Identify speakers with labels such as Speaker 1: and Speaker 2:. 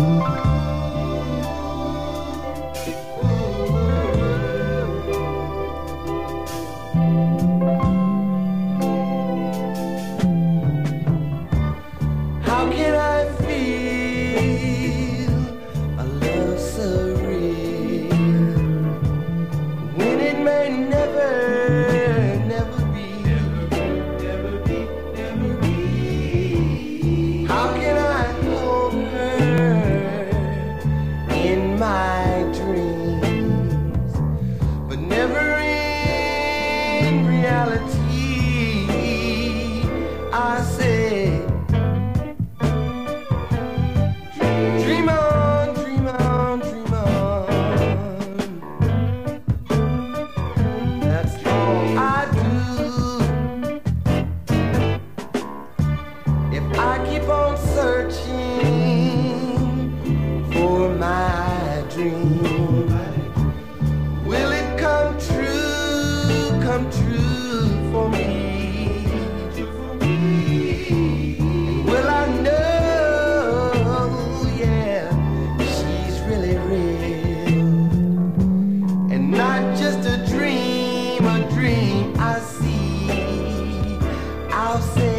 Speaker 1: How can I feel a love so real when it may never, never be? Never be, never be. How can I hold her in my dreams, but never in reality? I say, dream on, dream on, dream on. That's all I do. If I keep on searching for my dream, will it come true for me? Will I know, yeah, she's really real and not just a dream I see? I'll say